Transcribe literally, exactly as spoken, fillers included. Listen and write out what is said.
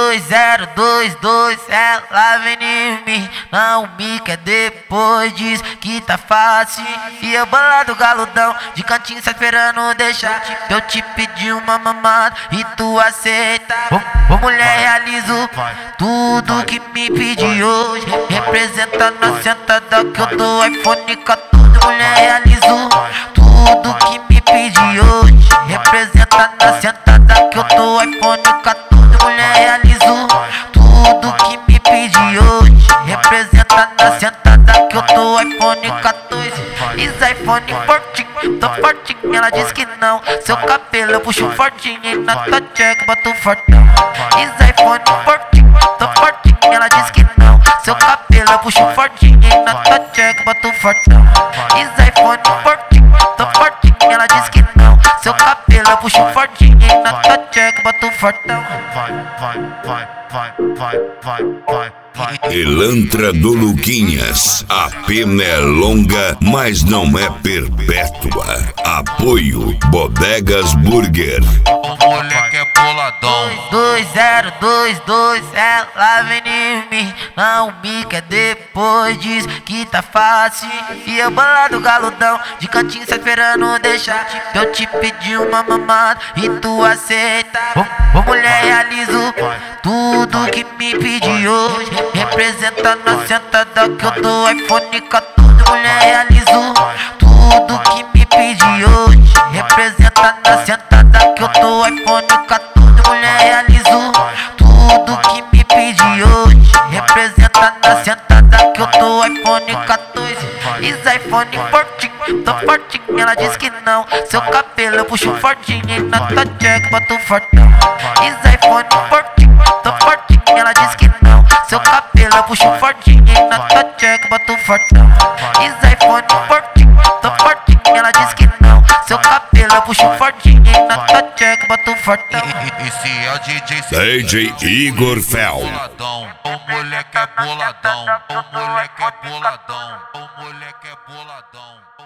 dois zero dois dois, ela vem em mim, não me quer depois, diz que tá fácil. E eu bolado galudão, de cantinho só esperando deixar eu te pedir uma mamada e tu aceita. Ô, ô mulher, realizo tudo que me pedi hoje, representa na sentada que eu dou iPhone quatorze. Mulher, realizo tudo que me pedi hoje, representa na sentada que eu dou iPhone quatorze. Mulher, realizo tudo que me pedi hoje, representa na sentada que eu dou iPhone quatorze. Is iPhone fortinho, tô fortinho, ela diz que não. Seu cabelo eu puxo fortinho e na tua check boto fortão. Is iPhone fortinho, tô fortinho, ela diz que não. Seu cabelo eu puxo fortinho e na tua check boto fortão. Is iPhone fortinho, tô fortinho, ela diz que não. Seu cabelo eu puxo fortinho e na tua check boto fortão. Vai, vai, vai, vai, vai, vai, vai. Elantra do Luquinhas, a pena é longa, mas não é perpétua. Apoio Bodegas Burger. O moleque é boladão. dois zero dois dois, ela vem em mim, não me quer depois, diz que tá fácil. E eu bolado galudão, de cantinho só esperando deixar eu te pedir uma mamada e tu aceita. Ô, ô mulher, realizo tudo que me pedi hoje, representa na sentada que eu dou iPhone quatorze. Mulher, realizo tudo que me pedi hoje, representa na sentada que eu dou iPhone quatorze. Mulher, realizo tudo que me pedi hoje, representa na sentada que eu dou iPhone quatorze. Is iPhone fortinho, tô fortinho, ela diz que não. Seu cabelo eu puxo fortinho e na tua check boto fortão. Is iPhone fortinho, tô fortinho, ela diz que não. Seu cabelo eu puxo fortinho e na tua check boto fortão. Is iPhone fortinho, tô fortinho, ela diz que não. Seu cabelo eu puxo fortinho e na tua check boto fortão. Esse é o D J D J Igor Fel. O moleque é boladão. O moleque é boladão. O moleque é boladão.